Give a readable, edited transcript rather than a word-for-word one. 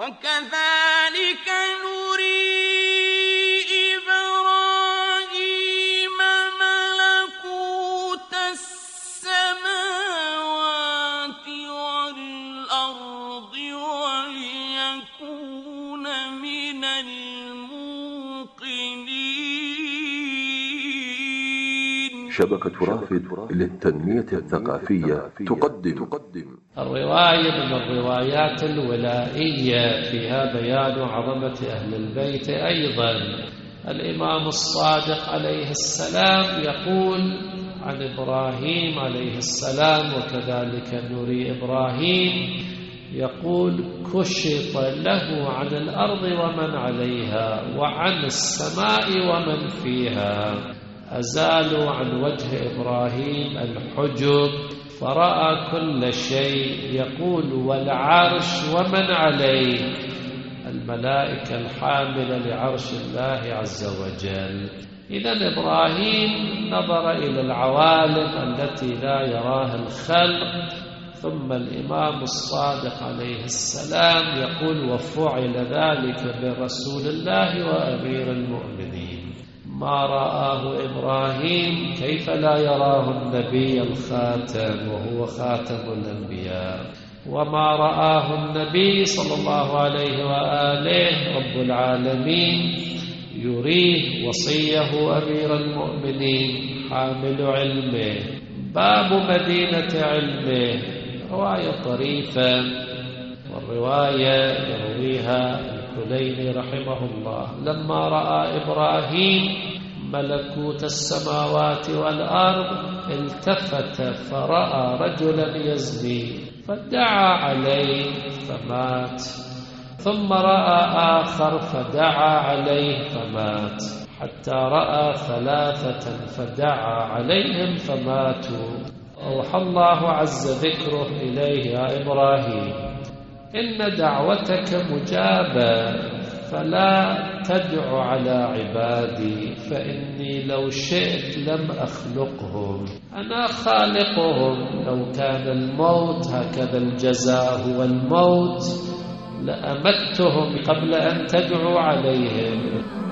وكذلك نري إبراهيم ملكوت السماوات والأرض وليكون من الموقنين. شبكة رافد للتنمية الثقافية تقدم الرواية من الروايات الولائية فيها بيان عظمة أهل البيت. أيضا الإمام الصادق عليه السلام يقول عن إبراهيم عليه السلام: وكذلك نري إبراهيم، يقول: كشط له عن الأرض ومن عليها وعن السماء ومن فيها. أزالوا عن وجه إبراهيم الحجب فرأى كل شيء. يقول: والعرش ومن عليه، الملائكة الحاملة لعرش الله عز وجل. إذن إبراهيم نظر إلى العوالم التي لا يراها الخلق. ثم الإمام الصادق عليه السلام يقول: وفعل ذلك برسول الله وأمير المؤمنين. ما رآه إبراهيم كيف لا يراه النبي الخاتم وهو خاتم الأنبياء؟ وما رآه النبي صلى الله عليه وآله رب العالمين يريه وصيه أمير المؤمنين حامل علمه، باب مدينة علمه. رواية طريفة، والرواية يرويها الكليني رحمه الله: لما رأى إبراهيم ملكوت السماوات والأرض التفت فرأى رجلا يزني فدعا عليه فمات، ثم رأى آخر فدعا عليه فمات، حتى رأى ثلاثة فدعا عليهم فماتوا. أوحى الله عز ذكره إليه: يا إبراهيم، إن دعوتك مجابة، فلا تدع على عبادي، فإني لو شئت لم أخلقهم، أنا خالقهم. لو كان الموت هكذا الجزاء هو الموت لأمتهم قبل أن تدعوا عليهم.